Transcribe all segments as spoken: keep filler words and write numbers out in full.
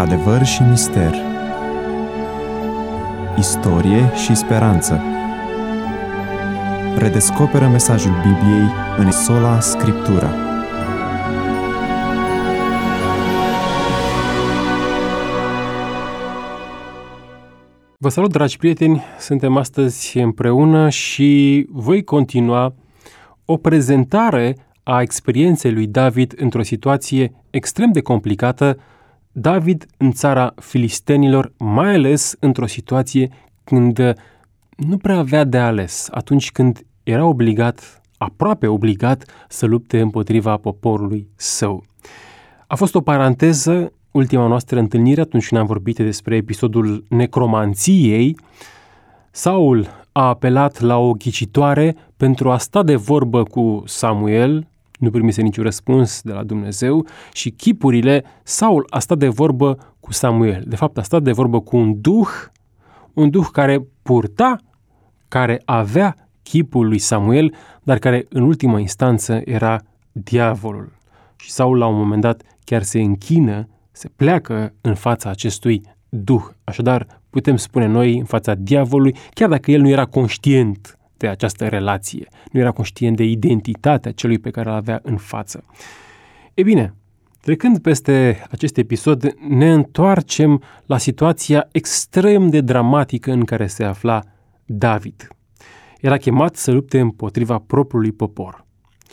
Adevăr și mister, istorie și speranță. Redescoperă mesajul Bibliei în sola Scriptura. Vă salut, dragi prieteni! Suntem astăzi împreună și voi continua o prezentare a experienței lui David într-o situație extrem de complicată, David în țara filistenilor, mai ales într-o situație când nu prea avea de ales, atunci când era obligat, aproape obligat, să lupte împotriva poporului său. A fost o paranteză, ultima noastră întâlnire, atunci când am vorbit despre episodul necromanției. Saul a apelat la o ghicitoare pentru a sta de vorbă cu Samuel, nu primise niciun răspuns de la Dumnezeu, și chipurile, Saul a stat de vorbă cu Samuel. De fapt, a stat de vorbă cu un duh, un duh care purta, care avea chipul lui Samuel, dar care în ultima instanță era diavolul. Și Saul la un moment dat chiar se închină, se pleacă în fața acestui duh. Așadar, putem spune noi în fața diavolului, chiar dacă el nu era conștient de această relație, nu era conștient de identitatea celui pe care îl avea în față. E bine, trecând peste acest episod, ne întoarcem la situația extrem de dramatică în care se afla David. Era chemat să lupte împotriva propriului popor.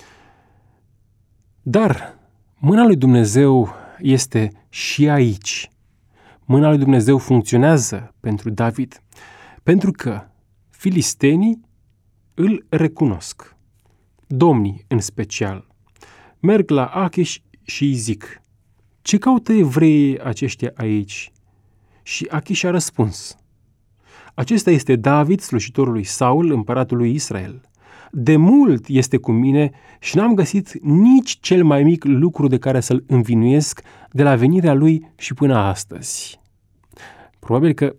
Dar mâna lui Dumnezeu este și aici. Mâna lui Dumnezeu funcționează pentru David, pentru că filistenii îl recunosc. Domnii, în special, merg la Achish și îi zic: ce caută evreii aceștia aici? Și Achish a răspuns: acesta este David, slujitorul lui Saul, împăratul lui Israel. De mult este cu mine și n-am găsit nici cel mai mic lucru de care să-l învinuiesc de la venirea lui și până astăzi. Probabil că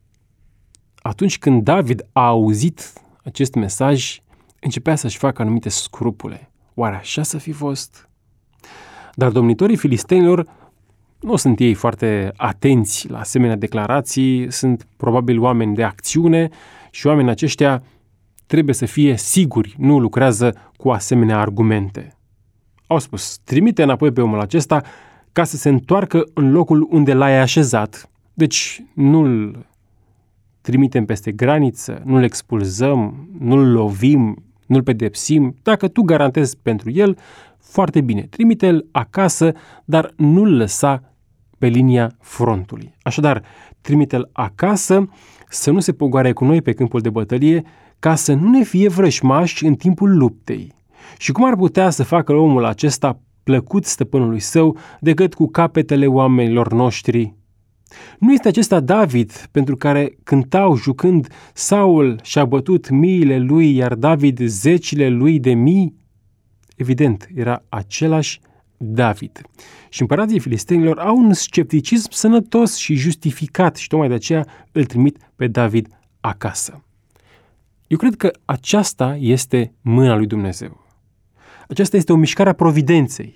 atunci când David a auzit acest mesaj, începea să-și facă anumite scrupule. Oare așa să fi fost? Dar domnitorii filistenilor nu sunt ei foarte atenți la asemenea declarații, sunt probabil oameni de acțiune și oamenii aceștia trebuie să fie siguri, nu lucrează cu asemenea argumente. Au spus: trimite înapoi pe omul acesta ca să se întoarcă în locul unde l-ai așezat. Deci nu-l trimitem peste graniță, nu-l expulzăm, nu-l lovim, nu-l pedepsim. Dacă tu garantezi pentru el, foarte bine, trimite-l acasă, dar nu-l lăsa pe linia frontului. Așadar, trimite-l acasă să nu se pogoare cu noi pe câmpul de bătălie, ca să nu ne fie vrăjmași în timpul luptei. Și cum ar putea să facă omul acesta plăcut stăpânului său decât cu capetele oamenilor noștri? Nu este acesta David pentru care cântau jucând: Saul și-a bătut miile lui, iar David zecile lui de mii? Evident, era același David. Și împărații filistenilor au un scepticism sănătos și justificat și tocmai de aceea îl trimit pe David acasă. Eu cred că aceasta este mâna lui Dumnezeu. Aceasta este o mișcare a providenței.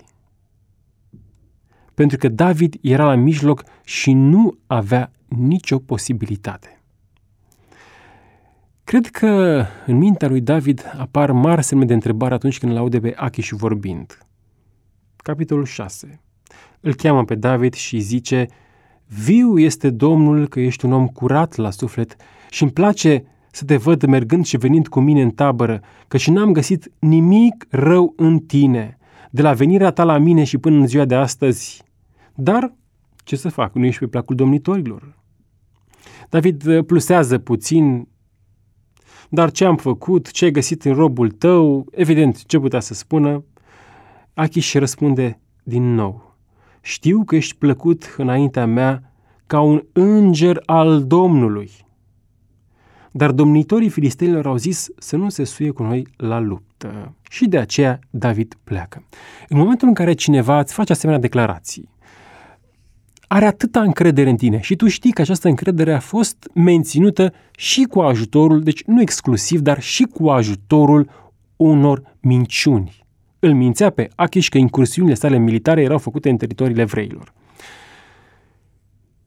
Pentru că David era la mijloc și nu avea nicio posibilitate. Cred că în mintea lui David apar mari semne de întrebare atunci când îl aude pe Achish vorbind. Capitolul șase. Îl cheamă pe David și zice: viu este Domnul că ești un om curat la suflet și îmi place să te văd mergând și venind cu mine în tabără, căci n-am găsit nimic rău în tine, de la venirea ta la mine și până în ziua de astăzi. Dar ce să fac, nu ești pe placul domnitorilor. David plusează puțin: dar ce am făcut, ce ai găsit în robul tău? Evident, ce putea să spună? Achish răspunde din nou: știu că ești plăcut înaintea mea ca un înger al Domnului. Dar domnitorii filistenilor au zis să nu se suie cu noi la luptă. Și de aceea David pleacă. În momentul în care cineva îți face asemenea declarații, are atâta încredere în tine și tu știi că această încredere a fost menținută și cu ajutorul, deci nu exclusiv, dar și cu ajutorul unor minciuni. Îl mințea pe Achish că incursiunile sale militare erau făcute în teritoriile evreilor.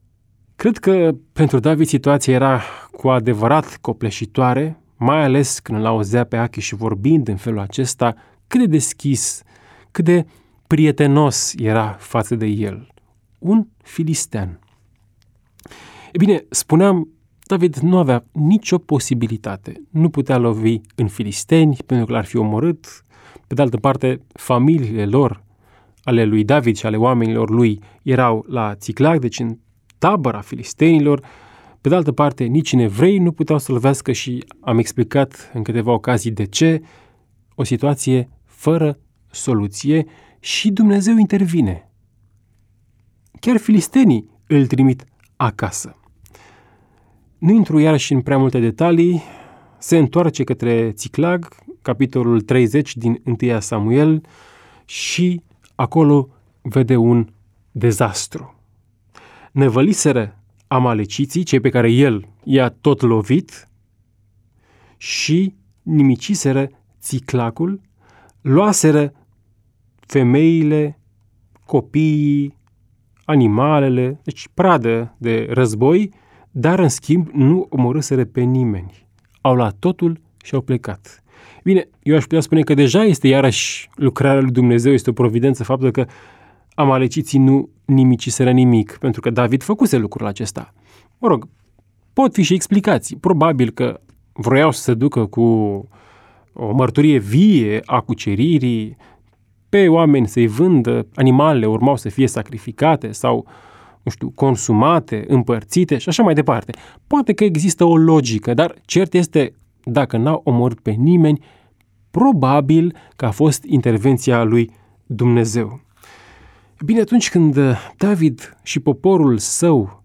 Cred că pentru David situația era cu adevărat copleșitoare, mai ales când îl auzea pe Achish vorbind în felul acesta, cât de deschis, cât de prietenos era față de el. Un filistean. E bine, spuneam, David nu avea nicio posibilitate. Nu putea lovi în filisteni pentru că l-ar fi omorât. Pe de altă parte, familiile lor, ale lui David și ale oamenilor lui, erau la Țiclag, deci în tabăra filistenilor. Pe de altă parte, nici în evrei nu puteau să lovească și am explicat în câteva ocazii de ce. O situație fără soluție și Dumnezeu intervine. Chiar filistenii îl trimit acasă. Nu intru iarăși în prea multe detalii, se întoarce către Țiclag, capitolul treizeci din întâi Samuel, și acolo vede un dezastru. Năvăliseră amaleciții, cei pe care el i-a tot lovit, și nimiciseră Țiclagul, luaseră femeile, copiii, animalele, deci pradă de război, dar în schimb nu omorâseră pe nimeni. Au luat totul și au plecat. Bine, eu aș putea spune că deja este iarăși lucrarea lui Dumnezeu, este o providență faptul că amaleciții nu nimiciseră nimic, pentru că David făcuse lucrul acesta. Mă rog, pot fi și explicații. Probabil că vroiau să se ducă cu o mărturie vie a cuceririi, pe oameni să-i vândă, animalele urmau să fie sacrificate sau, nu știu, consumate, împărțite și așa mai departe. Poate că există o logică, dar cert este, dacă n-au omorât pe nimeni, probabil că a fost intervenția lui Dumnezeu. Bine, atunci când David și poporul său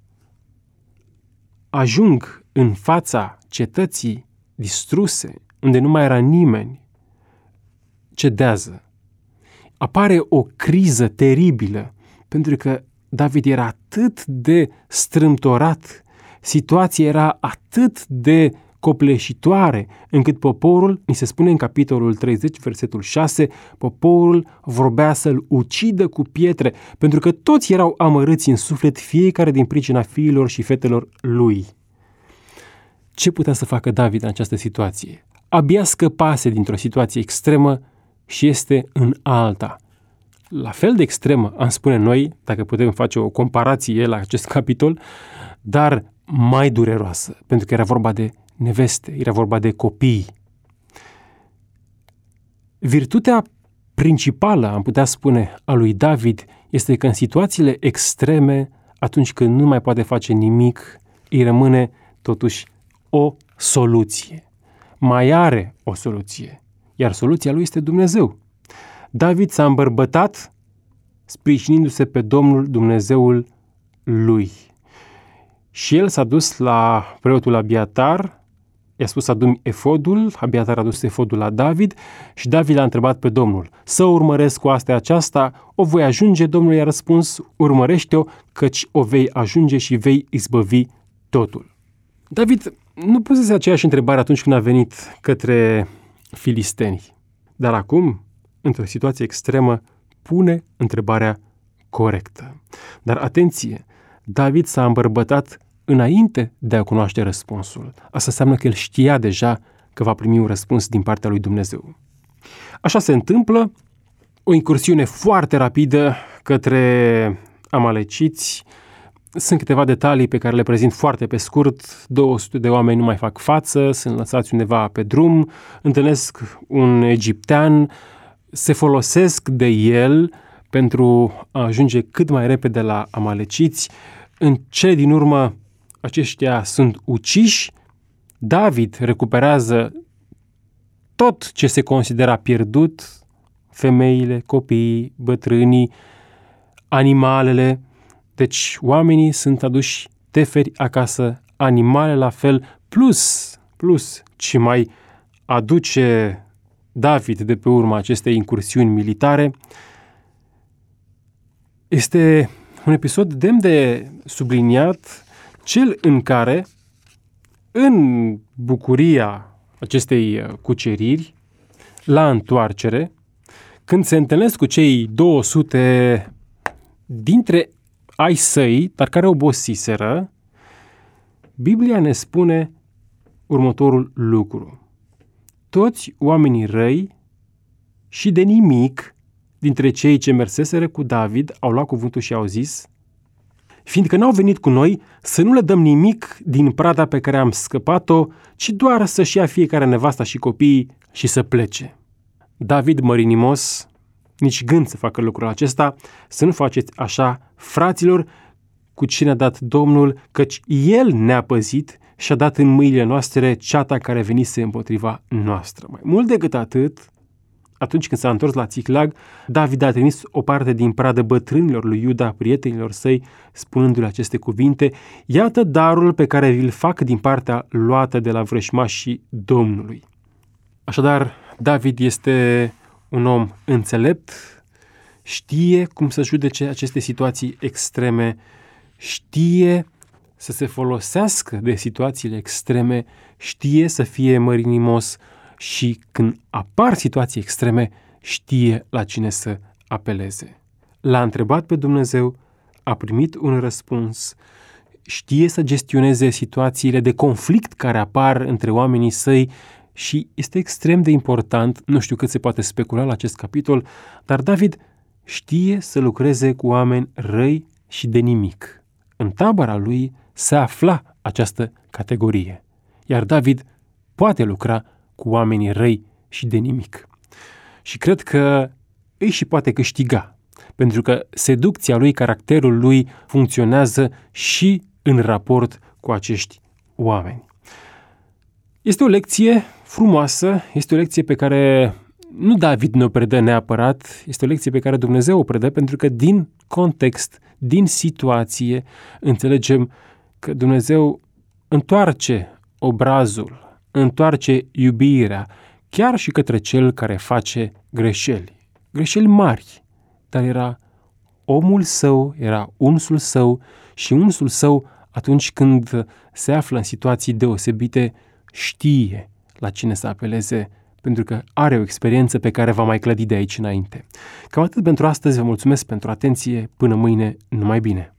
ajung în fața cetății distruse, unde nu mai era nimeni, cedează. Apare o criză teribilă, pentru că David era atât de strâmtorat, situația era atât de copleșitoare, încât poporul, ni se spune în capitolul treizeci, versetul șase, poporul vorbea să-l ucidă cu pietre, pentru că toți erau amărâți în suflet, fiecare din pricina fiilor și fetelor lui. Ce putea să facă David în această situație? Abia scăpase dintr-o situație extremă și este în alta. La fel de extremă, am spune noi, dacă putem face o comparație la acest capitol, dar mai dureroasă, pentru că era vorba de neveste, era vorba de copii. Virtutea principală, am putea spune, a lui David este că în situațiile extreme, atunci când nu mai poate face nimic, îi rămâne totuși o soluție. Mai are o soluție, iar soluția lui este Dumnezeu. David s-a îmbărbătat sprijinindu-se pe Domnul Dumnezeul lui. Și el s-a dus la preotul Abiatar, i-a spus să adu-mi efodul, Abiatar a dus efodul la David și David l-a întrebat pe Domnul: să urmăresc cu astea aceasta, o voi ajunge? Domnul i-a răspuns: urmărește-o, căci o vei ajunge și vei izbăvi totul. David nu pusese aceeași întrebare atunci când a venit către filisteni, dar acum, într-o situație extremă, pune întrebarea corectă. Dar atenție, David s-a îmbărbătat înainte de a cunoaște răspunsul. Asta înseamnă că el știa deja că va primi un răspuns din partea lui Dumnezeu. Așa se întâmplă, o incursiune foarte rapidă către amaleciți. Sunt câteva detalii pe care le prezint foarte pe scurt. două sute de oameni nu mai fac față, sunt lăsați undeva pe drum, întâlnesc un egiptean, se folosesc de el pentru a ajunge cât mai repede la amaleciți. În cele din urmă, aceștia sunt uciși. David recuperează tot ce se considera pierdut, femeile, copiii, bătrânii, animalele. Deci oamenii sunt aduși teferi acasă, animale la fel, plus, plus ce mai aduce David de pe urma acestei incursiuni militare. Este un episod demn de subliniat, cel în care, în bucuria acestei cuceriri, la întoarcere, când se întâlnesc cu cei două sute dintre ai săi, dar care obosiseră, Biblia ne spune următorul lucru. Toți oamenii răi și de nimic dintre cei ce merseseră cu David au luat cuvântul și au zis: fiindcă n-au venit cu noi, să nu le dăm nimic din prada pe care am scăpat-o, ci doar să-și ia fiecare nevasta și copiii și să plece. David mărinimos, nici gând să facă lucrul acesta, să nu faceți așa, fraților, cu cine a dat Domnul, căci El ne-a păzit și a dat în mâinile noastre ceata care venise împotriva noastră. Mai mult decât atât, atunci când s-a întors la Țiclag, David a trimis o parte din pradă bătrânilor lui Iuda, prietenilor săi, spunându-le aceste cuvinte: iată darul pe care vi-l fac din partea luată de la vrăjmașii Domnului. Așadar, David este un om înțelept, știe cum să judece aceste situații extreme, știe să se folosească de situațiile extreme, știe să fie mărinimos și când apar situații extreme, știe la cine să apeleze. L-a întrebat pe Dumnezeu, a primit un răspuns, știe să gestioneze situațiile de conflict care apar între oamenii săi și este extrem de important, nu știu cât se poate specula la acest capitol, dar David știe să lucreze cu oameni răi și de nimic. În tabăra lui se afla această categorie, iar David poate lucra cu oamenii răi și de nimic. Și cred că îi și poate câștiga, pentru că seducția lui, caracterul lui funcționează și în raport cu acești oameni. Este o lecție frumoasă, este o lecție pe care nu David ne-o predă neapărat, este o lecție pe care Dumnezeu o predă, pentru că din context, din situație, înțelegem că Dumnezeu întoarce obrazul, întoarce iubirea, chiar și către cel care face greșeli. Greșeli mari, dar era omul său, era unsul său și unsul său, atunci când se află în situații deosebite, știe la cine să apeleze, pentru că are o experiență pe care va mai clădi de aici înainte. Cam atât pentru astăzi, vă mulțumesc pentru atenție, până mâine, numai bine!